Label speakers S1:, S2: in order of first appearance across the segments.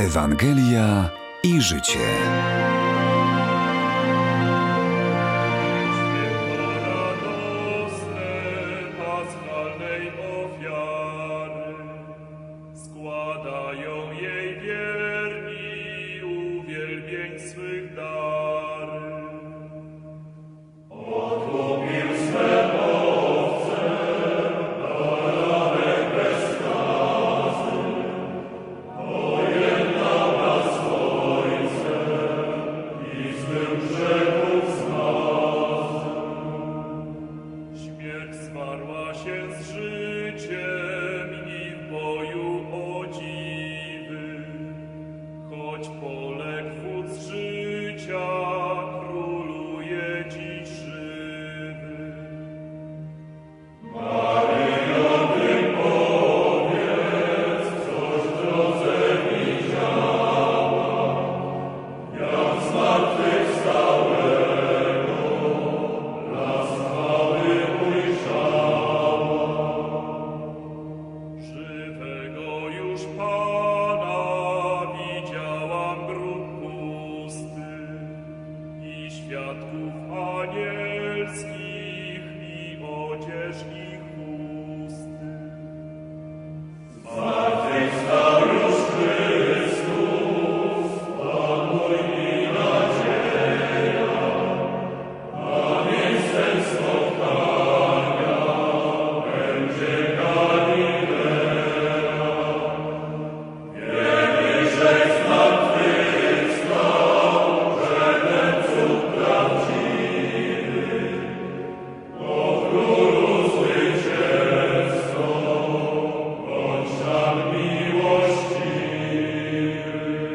S1: Ewangelia i życie.
S2: Składają jej wierni uwielbień swych dary. Odkupił swe owce, baranek bez skazy, pojednał nas z Ojcem i zmył grzechów zmazy. Śmierć zmarła się z życiem i w boju o dziwy, choć poległ wódz życia, króluje dziś żywy. Maryjo, Ty powiedz, coś w drodze widziała, jak zmartwychwstałego blask chwały ujrzała. Żywego już Pana widziałam grób pusty i świadków anielskich i odzież ich chusty. Zmartwychwstał już Chrystus, Pan mój i nadzieja, a miejscem spotkania będzie Galilea. Wiemy, że zmartwychwstał, że ten cud prawdziwy, o Królu zwycięzco, bądź nam miłościwy.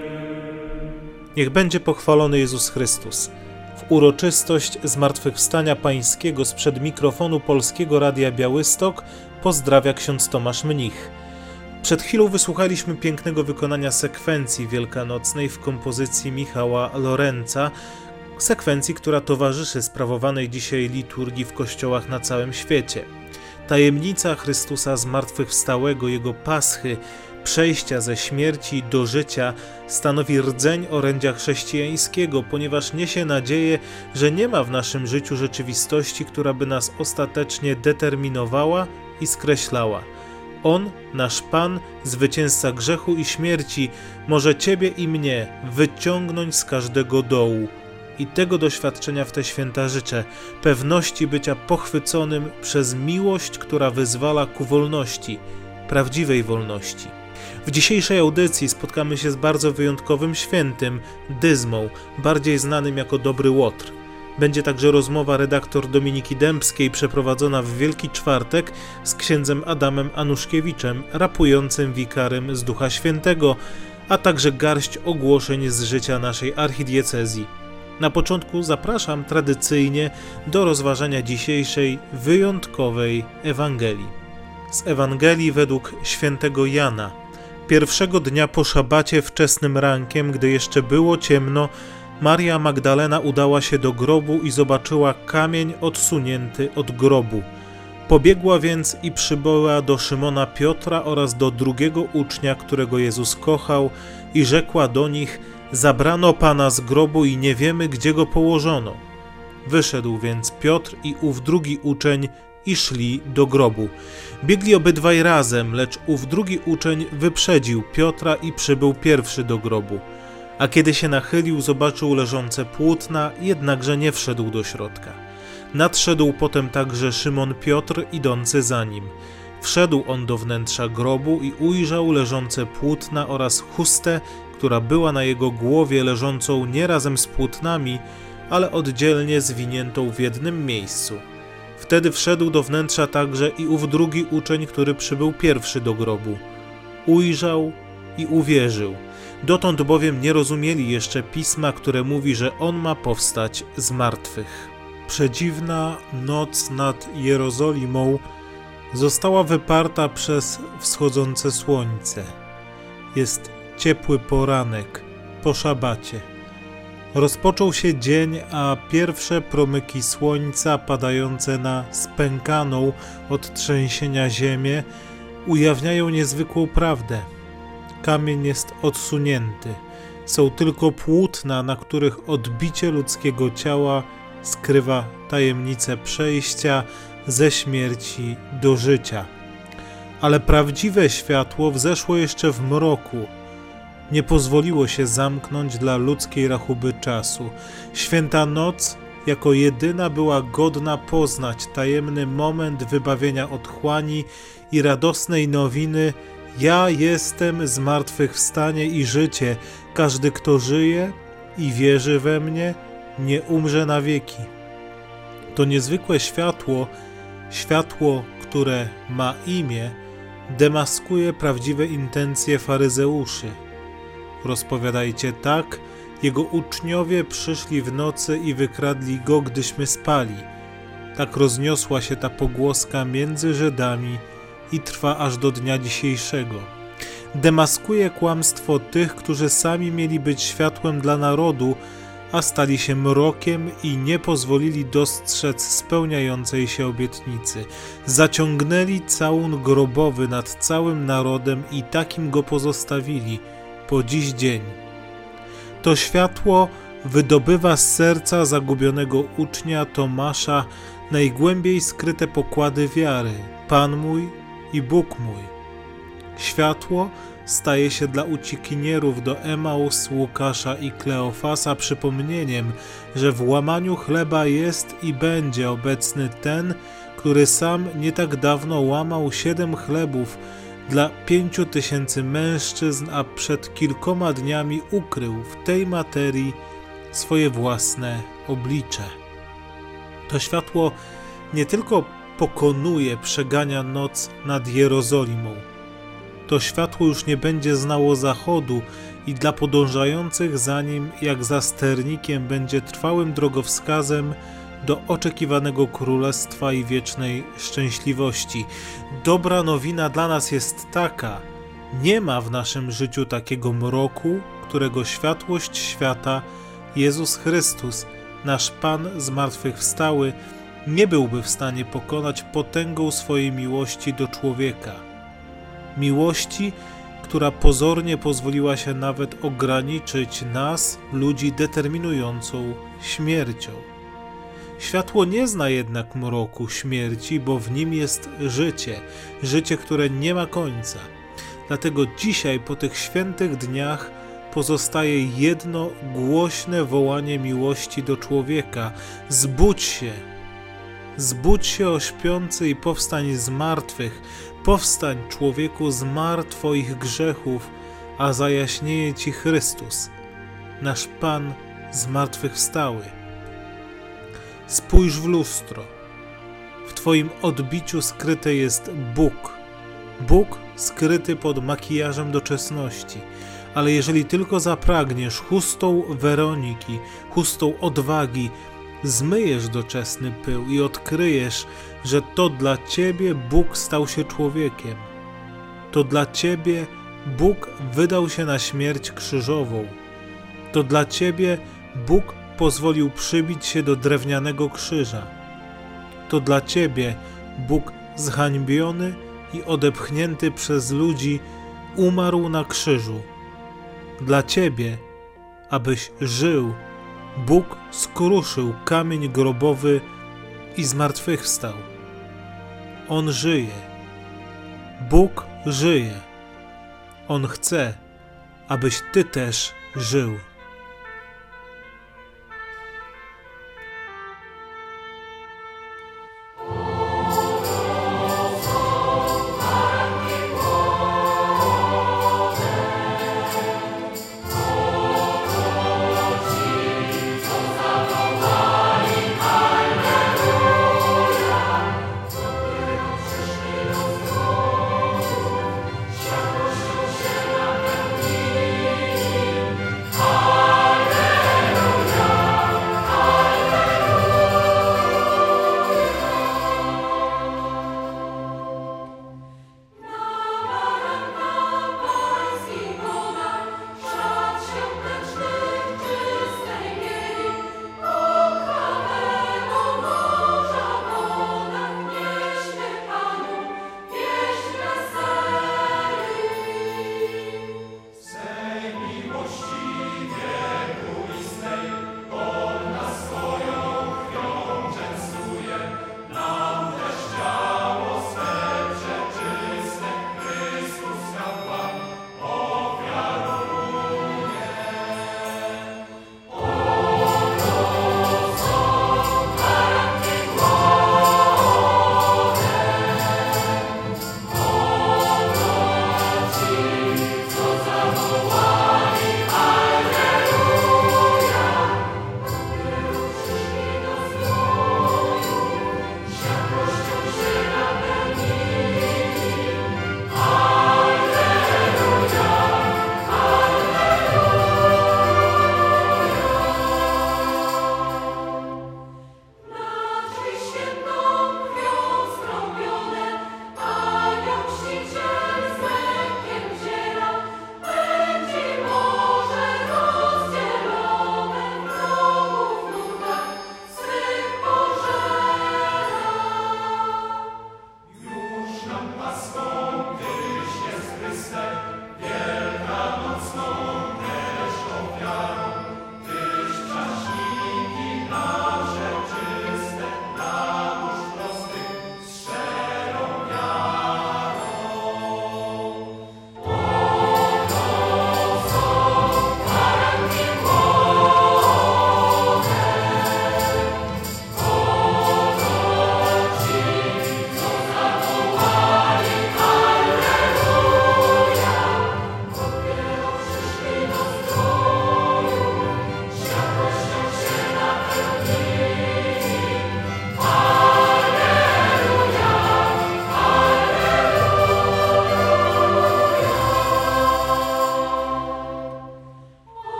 S3: Niech będzie pochwalony Jezus Chrystus. W uroczystość Zmartwychwstania Pańskiego sprzed mikrofonu Polskiego Radia Białystok pozdrawia ksiądz Tomasz Mnich. Przed chwilą wysłuchaliśmy pięknego wykonania sekwencji wielkanocnej w kompozycji Michała Lorenza, sekwencji, która towarzyszy sprawowanej dzisiaj liturgii w kościołach na całym świecie. Tajemnica Chrystusa Zmartwychwstałego, Jego paschy, przejścia ze śmierci do życia stanowi rdzeń orędzia chrześcijańskiego, ponieważ niesie nadzieję, że nie ma w naszym życiu rzeczywistości, która by nas ostatecznie determinowała i skreślała. On, nasz Pan, zwycięzca grzechu i śmierci, może Ciebie i mnie wyciągnąć z każdego dołu. I tego doświadczenia w te święta życzę, pewności bycia pochwyconym przez miłość, która wyzwala ku wolności, prawdziwej wolności. W dzisiejszej audycji spotkamy się z bardzo wyjątkowym świętym, Dyzmą, bardziej znanym jako Dobry Łotr. Będzie także rozmowa redaktor Dominiki Dębskiej przeprowadzona w Wielki Czwartek z księdzem Adamem Anuszkiewiczem, rapującym wikarym z Ducha Świętego, a także garść ogłoszeń z życia naszej archidiecezji. Na początku zapraszam tradycyjnie do rozważania dzisiejszej wyjątkowej Ewangelii. Z Ewangelii według świętego Jana. Pierwszego dnia po szabacie wczesnym rankiem, gdy jeszcze było ciemno, Maria Magdalena udała się do grobu i zobaczyła kamień odsunięty od grobu. Pobiegła więc i przybyła do Szymona Piotra oraz do drugiego ucznia, którego Jezus kochał, i rzekła do nich: zabrano Pana z grobu i nie wiemy, gdzie go położono. Wyszedł więc Piotr i ów drugi uczeń i szli do grobu. Biegli obydwaj razem, lecz ów drugi uczeń wyprzedził Piotra i przybył pierwszy do grobu. A kiedy się nachylił, zobaczył leżące płótna, jednakże nie wszedł do środka. Nadszedł potem także Szymon Piotr, idący za nim. Wszedł on do wnętrza grobu i ujrzał leżące płótna oraz chustę, która była na jego głowie, leżącą nie razem z płótnami, ale oddzielnie zwiniętą w jednym miejscu. Wtedy wszedł do wnętrza także i ów drugi uczeń, który przybył pierwszy do grobu. Ujrzał i uwierzył. Dotąd bowiem nie rozumieli jeszcze Pisma, które mówi, że On ma powstać z martwych. Przedziwna noc nad Jerozolimą została wyparta przez wschodzące słońce. Jest ciepły poranek po szabacie. Rozpoczął się dzień, a pierwsze promyki słońca padające na spękaną od trzęsienia ziemię ujawniają niezwykłą prawdę. kamień jest odsunięty. Są tylko płótna, na których odbicie ludzkiego ciała skrywa tajemnicę przejścia ze śmierci do życia. Ale prawdziwe światło wzeszło jeszcze w mroku. Nie pozwoliło się zamknąć dla ludzkiej rachuby czasu. Święta noc jako jedyna była godna poznać tajemny moment wybawienia otchłani i radosnej nowiny: ja jestem zmartwychwstanie i życie. Każdy, kto żyje i wierzy we mnie, nie umrze na wieki. To niezwykłe światło, które ma imię, demaskuje prawdziwe intencje faryzeuszy. Rozpowiadajcie tak: jego uczniowie przyszli w nocy i wykradli go, gdyśmy spali. Tak rozniosła się ta pogłoska między Żydami i trwa aż do dnia dzisiejszego. Demaskuje kłamstwo tych, którzy sami mieli być światłem dla narodu, a stali się mrokiem i nie pozwolili dostrzec spełniającej się obietnicy. Zaciągnęli całun grobowy nad całym narodem i takim go pozostawili po dziś dzień. To światło wydobywa z serca zagubionego ucznia Tomasza najgłębiej skryte pokłady wiary: Pan mój i Bóg mój. Światło staje się dla uciekinierów do Emaus, Łukasza i Kleofasa przypomnieniem, że w łamaniu chleba jest i będzie obecny ten, który sam nie tak dawno łamał 7 chlebów dla 5000 mężczyzn, a przed kilkoma dniami ukrył w tej materii swoje własne oblicze. To światło nie tylko pokonuje, przegania noc nad Jerozolimą. To światło już nie będzie znało zachodu i dla podążających za nim, jak za sternikiem, będzie trwałym drogowskazem do oczekiwanego królestwa i wiecznej szczęśliwości. Dobra nowina dla nas jest taka: nie ma w naszym życiu takiego mroku, którego światłość świata, Jezus Chrystus, nasz Pan zmartwychwstały, nie byłby w stanie pokonać potęgą swojej miłości do człowieka. Miłości, która pozornie pozwoliła się nawet ograniczyć nas, ludzi, determinującą śmiercią. Światło nie zna jednak mroku, śmierci, bo w nim jest życie, życie, które nie ma końca. Dlatego dzisiaj, po tych świętych dniach, pozostaje jedno głośne wołanie miłości do człowieka: zbudź się! Zbudź się, o śpiący, i powstań z martwych. Powstań, człowieku, z mar twoich grzechów, a zajaśnieje ci Chrystus, nasz Pan zmartwychwstały. Spójrz w lustro. W twoim odbiciu skryty jest Bóg. Bóg skryty pod makijażem doczesności. Ale jeżeli tylko zapragniesz chustą Weroniki, chustą odwagi, zmyjesz doczesny pył i odkryjesz, że to dla ciebie Bóg stał się człowiekiem. To dla ciebie Bóg wydał się na śmierć krzyżową. To dla ciebie Bóg pozwolił przybić się do drewnianego krzyża. To dla ciebie Bóg zhańbiony i odepchnięty przez ludzi umarł na krzyżu. Dla ciebie, abyś żył, Bóg skruszył kamień grobowy i zmartwychwstał. On żyje. Bóg żyje. On chce, abyś ty też żył.
S1: Amen.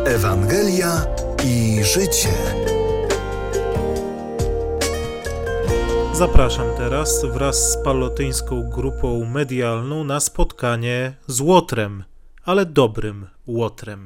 S1: Ewangelia i życie.
S3: Zapraszam teraz wraz z palotyńską grupą medialną na spotkanie z Łotrem, ale dobrym Łotrem.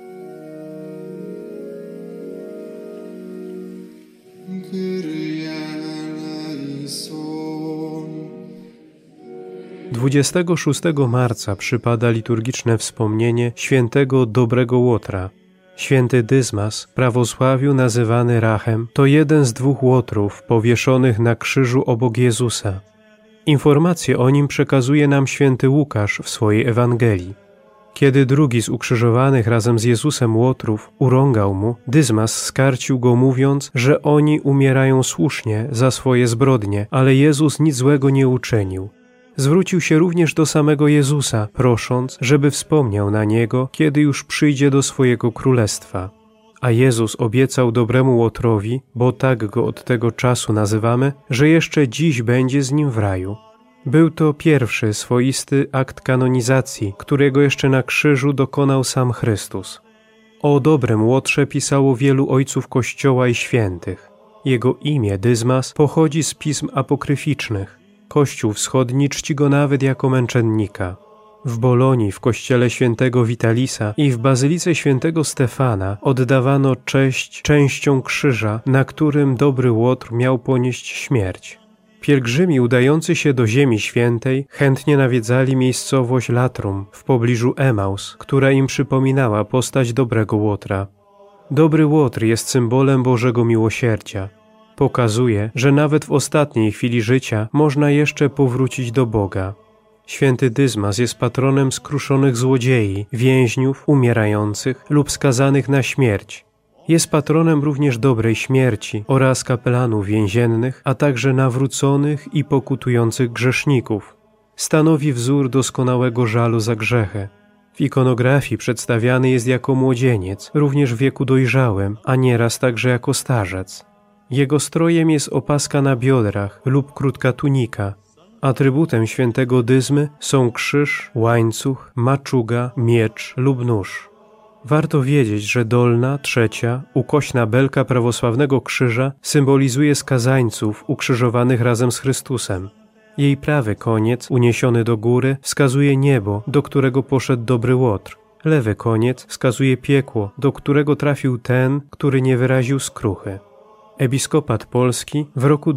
S4: Dwudziestego 6 marca przypada liturgiczne wspomnienie świętego dobrego Łotra. Święty Dyzmas, w prawosławiu nazywany Rachem, to jeden z 2 łotrów powieszonych na krzyżu obok Jezusa. Informacje o nim przekazuje nam święty Łukasz w swojej Ewangelii. Kiedy drugi z ukrzyżowanych razem z Jezusem łotrów urągał mu, Dyzmas skarcił go, mówiąc, że oni umierają słusznie za swoje zbrodnie, ale Jezus nic złego nie uczynił. Zwrócił się również do samego Jezusa, prosząc, żeby wspomniał na niego, kiedy już przyjdzie do swojego królestwa. A Jezus obiecał dobremu łotrowi, bo tak go od tego czasu nazywamy, że jeszcze dziś będzie z nim w raju. Był to pierwszy swoisty akt kanonizacji, którego jeszcze na krzyżu dokonał sam Chrystus. O dobrym łotrze pisało wielu ojców Kościoła i świętych. Jego imię, Dyzmas, pochodzi z pism apokryficznych. Kościół wschodni czci go nawet jako męczennika. W Bolonii, w kościele świętego Witalisa i w bazylice świętego Stefana oddawano cześć częścią krzyża, na którym dobry łotr miał ponieść śmierć. Pielgrzymi udający się do Ziemi Świętej chętnie nawiedzali miejscowość Latrum w pobliżu Emaus, która im przypominała postać dobrego łotra. Dobry łotr jest symbolem Bożego miłosierdzia. Pokazuje, że nawet w ostatniej chwili życia można jeszcze powrócić do Boga. Święty Dyzmas jest patronem skruszonych złodziei, więźniów, umierających lub skazanych na śmierć. Jest patronem również dobrej śmierci oraz kapelanów więziennych, a także nawróconych i pokutujących grzeszników. Stanowi wzór doskonałego żalu za grzechy. W ikonografii przedstawiany jest jako młodzieniec, również w wieku dojrzałym, a nieraz także jako starzec. Jego strojem jest opaska na biodrach lub krótka tunika. Atrybutem świętego Dyzmy są krzyż, łańcuch, maczuga, miecz lub nóż. Warto wiedzieć, że dolna, trzecia, ukośna belka prawosławnego krzyża symbolizuje skazańców ukrzyżowanych razem z Chrystusem. Jej prawy koniec, uniesiony do góry, wskazuje niebo, do którego poszedł dobry łotr. Lewy koniec wskazuje piekło, do którego trafił ten, który nie wyraził skruchy. Episkopat Polski w roku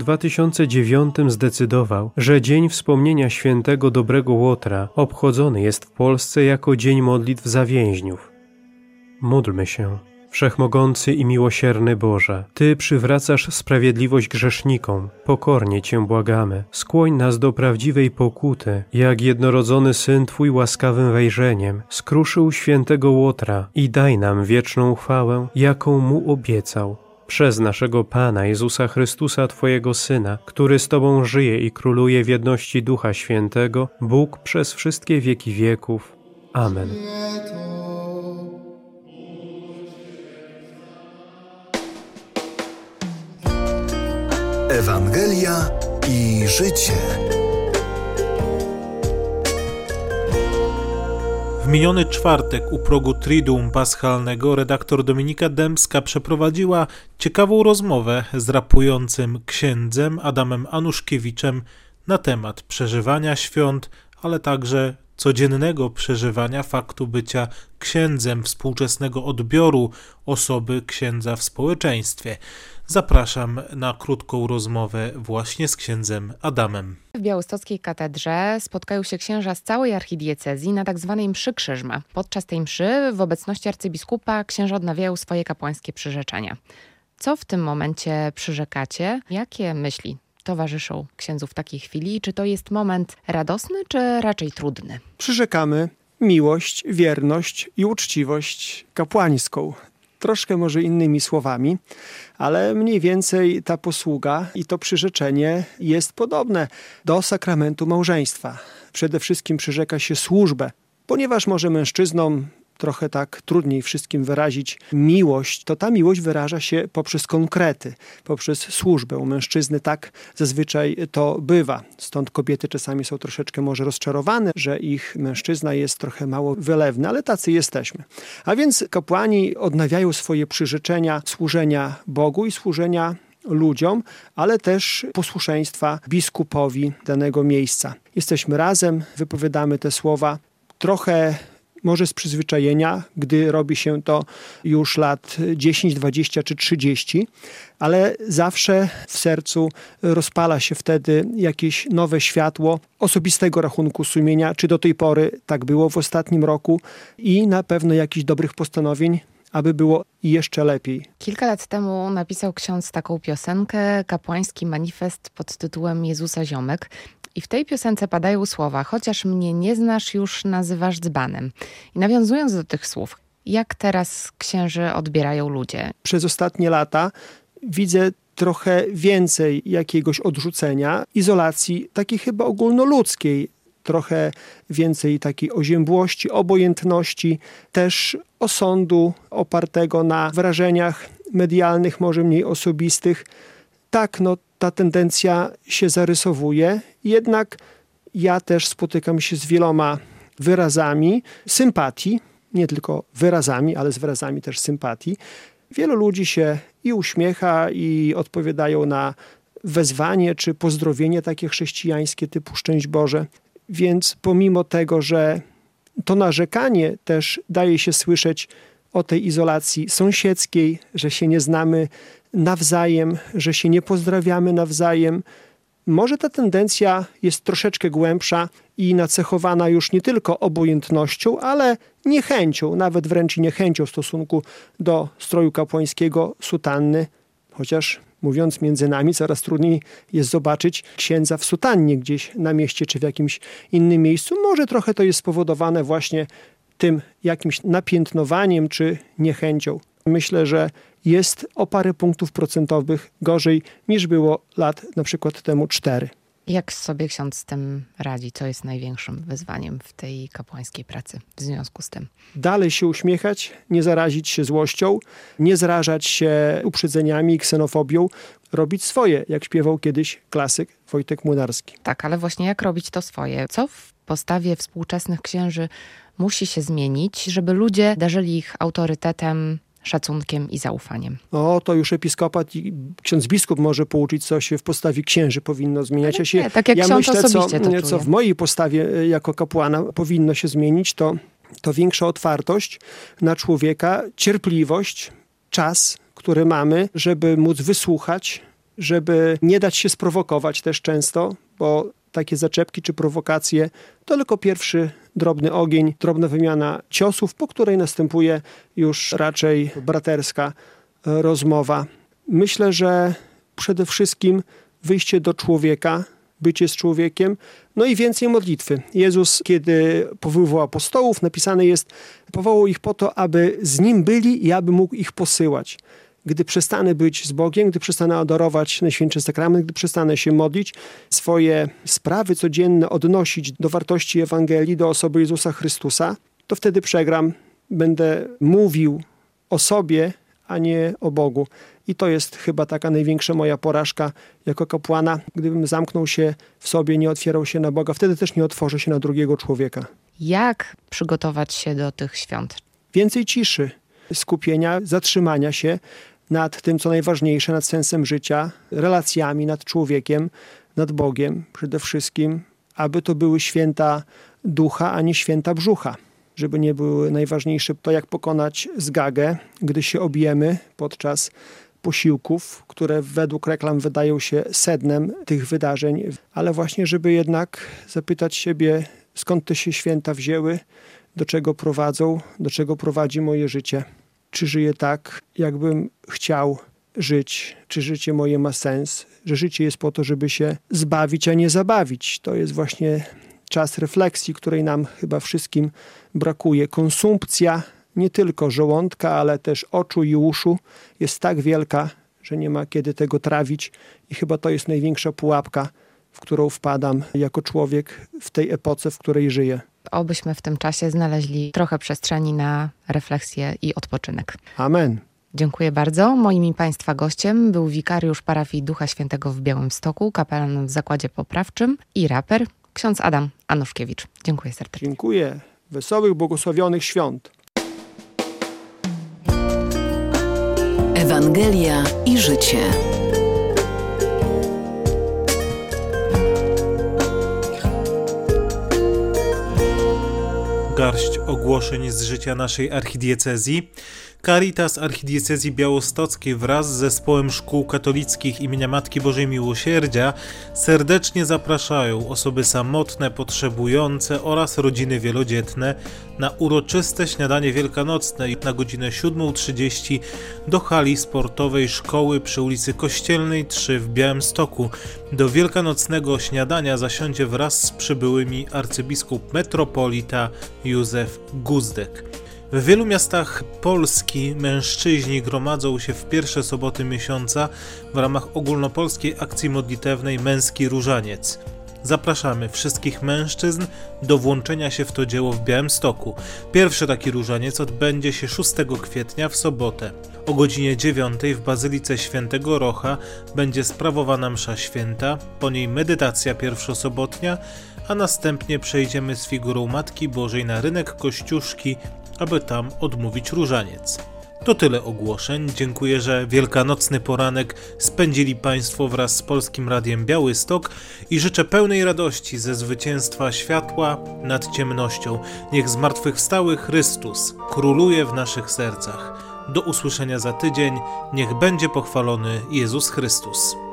S4: 2009 zdecydował, że Dzień Wspomnienia Świętego Dobrego Łotra obchodzony jest w Polsce jako Dzień Modlitw za więźniów. Módlmy się. Wszechmogący i miłosierny Boże, Ty przywracasz sprawiedliwość grzesznikom, pokornie Cię błagamy. Skłoń nas do prawdziwej pokuty, jak jednorodzony Syn Twój łaskawym wejrzeniem skruszył świętego Łotra i daj nam wieczną chwałę, jaką Mu obiecał. Przez naszego Pana Jezusa Chrystusa, Twojego Syna, który z Tobą żyje i króluje w jedności Ducha Świętego, Bóg przez wszystkie wieki wieków. Amen.
S1: Ewangelia i życie.
S3: W miniony czwartek u progu Triduum Paschalnego redaktor Dominika Dębska przeprowadziła ciekawą rozmowę z rapującym księdzem Adamem Anuszkiewiczem na temat przeżywania świąt, ale także codziennego przeżywania faktu bycia księdzem, współczesnego odbioru osoby księdza w społeczeństwie. Zapraszam na krótką rozmowę właśnie z księdzem Adamem.
S5: W białostockiej katedrze spotkają się księża z całej archidiecezji na tzw. mszy krzyżma. Podczas tej mszy w obecności arcybiskupa księża odnawiają swoje kapłańskie przyrzeczenia. Co w tym momencie przyrzekacie? Jakie myśli towarzyszą księdzu w takiej chwili? Czy to jest moment radosny, czy raczej trudny?
S6: Przyrzekamy miłość, wierność i uczciwość kapłańską. Troszkę może innymi słowami, ale mniej więcej ta posługa i to przyrzeczenie jest podobne do sakramentu małżeństwa. Przede wszystkim przyrzeka się służbę, ponieważ może mężczyznom trochę tak trudniej wszystkim wyrazić miłość, to ta miłość wyraża się poprzez konkrety, poprzez służbę. U mężczyzny tak zazwyczaj to bywa. Stąd kobiety czasami są troszeczkę może rozczarowane, że ich mężczyzna jest trochę mało wylewny, ale tacy jesteśmy. A więc kapłani odnawiają swoje przyrzeczenia służenia Bogu i służenia ludziom, ale też posłuszeństwa biskupowi danego miejsca. Jesteśmy razem, wypowiadamy te słowa trochę może z przyzwyczajenia, gdy robi się to już lat 10, 20 czy 30, ale zawsze w sercu rozpala się wtedy jakieś nowe światło osobistego rachunku sumienia, czy do tej pory tak było w ostatnim roku i na pewno jakichś dobrych postanowień, aby było jeszcze lepiej.
S5: Kilka lat temu napisał ksiądz taką piosenkę, kapłański manifest pod tytułem Jezusa Ziomek. I w tej piosence padają słowa: chociaż mnie nie znasz, już nazywasz dzbanem. I nawiązując do tych słów, jak teraz księży odbierają ludzie?
S6: Przez ostatnie lata widzę trochę więcej jakiegoś odrzucenia, izolacji takiej chyba ogólnoludzkiej, trochę więcej takiej oziębłości, obojętności, też osądu opartego na wrażeniach medialnych, może mniej osobistych. Tak, ta tendencja się zarysowuje, jednak ja też spotykam się z wieloma wyrazami sympatii, nie tylko wyrazami, ale z wyrazami też sympatii. Wielu ludzi się i uśmiecha, i odpowiadają na wezwanie czy pozdrowienie takie chrześcijańskie typu szczęść Boże. Więc pomimo tego, że to narzekanie też daje się słyszeć o tej izolacji sąsiedzkiej, że się nie znamy nawzajem, że się nie pozdrawiamy nawzajem, może ta tendencja jest troszeczkę głębsza i nacechowana już nie tylko obojętnością, ale niechęcią, nawet wręcz niechęcią w stosunku do stroju kapłańskiego, sutanny, chociaż mówiąc między nami, coraz trudniej jest zobaczyć księdza w sutannie gdzieś na mieście czy w jakimś innym miejscu. Może trochę to jest spowodowane właśnie tym jakimś napiętnowaniem czy niechęcią. Myślę, że jest o parę punktów procentowych gorzej niż było lat na przykład temu 4.
S5: Jak sobie ksiądz z tym radzi? Co jest największym wyzwaniem w tej kapłańskiej pracy w związku z tym?
S6: Dalej się uśmiechać, nie zarazić się złością, nie zrażać się uprzedzeniami i ksenofobią, robić swoje, jak śpiewał kiedyś klasyk Wojtek Młynarski.
S5: Tak, ale właśnie jak robić to swoje? Co w postawie współczesnych księży musi się zmienić, żeby ludzie darzyli ich autorytetem, szacunkiem i zaufaniem?
S6: To już episkopat i ksiądz biskup może pouczyć, co się w postawie księży powinno zmieniać.
S5: Nie, tak jak ksiądz
S6: myślę,
S5: osobiście to
S6: co w mojej postawie jako kapłana powinno się zmienić, to większa otwartość na człowieka, cierpliwość, czas, który mamy, żeby móc wysłuchać, żeby nie dać się sprowokować też często, bo takie zaczepki czy prowokacje to tylko pierwszy drobny ogień, drobna wymiana ciosów, po której następuje już raczej braterska rozmowa. Myślę, że przede wszystkim wyjście do człowieka, bycie z człowiekiem, i więcej modlitwy. Jezus, kiedy powoływał apostołów, napisane jest, powołał ich po to, aby z Nim byli i aby mógł ich posyłać. Gdy przestanę być z Bogiem, gdy przestanę adorować Najświętszy Sakrament, gdy przestanę się modlić, swoje sprawy codzienne odnosić do wartości Ewangelii, do osoby Jezusa Chrystusa, to wtedy przegram. Będę mówił o sobie, a nie o Bogu. I to jest chyba taka największa moja porażka jako kapłana. Gdybym zamknął się w sobie, nie otwierał się na Boga, wtedy też nie otworzę się na drugiego człowieka.
S5: Jak przygotować się do tych świąt?
S6: Więcej ciszy, skupienia, zatrzymania się nad tym, co najważniejsze, nad sensem życia, relacjami, nad człowiekiem, nad Bogiem przede wszystkim, aby to były święta ducha, a nie święta brzucha. Żeby nie były najważniejsze to, jak pokonać zgagę, gdy się objemy podczas posiłków, które według reklam wydają się sednem tych wydarzeń, ale właśnie, żeby jednak zapytać siebie, skąd te się święta wzięły, do czego prowadzą, do czego prowadzi moje życie. Czy żyję tak, jakbym chciał żyć? Czy życie moje ma sens? Że życie jest po to, żeby się zbawić, a nie zabawić. To jest właśnie czas refleksji, której nam chyba wszystkim brakuje. Konsumpcja nie tylko żołądka, ale też oczu i uszu jest tak wielka, że nie ma kiedy tego trawić. I chyba to jest największa pułapka, w którą wpadam jako człowiek w tej epoce, w której żyję.
S5: Obyśmy w tym czasie znaleźli trochę przestrzeni na refleksję i odpoczynek.
S6: Amen.
S5: Dziękuję bardzo. Moim i Państwa gościem był wikariusz parafii Ducha Świętego w Białymstoku, kapelan w Zakładzie Poprawczym i raper ksiądz Adam Anuszkiewicz. Dziękuję serdecznie.
S6: Dziękuję. Wesołych, błogosławionych świąt.
S7: Ewangelia i życie.
S3: Garść ogłoszeń z życia naszej archidiecezji. Caritas Archidiecezji Białostockiej wraz z Zespołem Szkół Katolickich imienia Matki Bożej Miłosierdzia serdecznie zapraszają osoby samotne, potrzebujące oraz rodziny wielodzietne na uroczyste śniadanie wielkanocne na godzinę 7:30 do hali sportowej szkoły przy ulicy Kościelnej 3 w Białymstoku. Do wielkanocnego śniadania zasiądzie wraz z przybyłymi arcybiskup metropolita Józef Guzdek. W wielu miastach Polski mężczyźni gromadzą się w pierwsze soboty miesiąca w ramach ogólnopolskiej akcji modlitewnej Męski Różaniec. Zapraszamy wszystkich mężczyzn do włączenia się w to dzieło w Białymstoku. Pierwszy taki różaniec odbędzie się 6 kwietnia w sobotę. O godzinie 9 w Bazylice Świętego Rocha będzie sprawowana msza święta, po niej medytacja pierwszosobotnia, a następnie przejdziemy z figurą Matki Bożej na rynek Kościuszki, aby tam odmówić różaniec. To tyle ogłoszeń. Dziękuję, że wielkanocny poranek spędzili Państwo wraz z Polskim Radiem Białystok i życzę pełnej radości ze zwycięstwa światła nad ciemnością. Niech zmartwychwstały Chrystus króluje w naszych sercach. Do usłyszenia za tydzień. Niech będzie pochwalony Jezus Chrystus.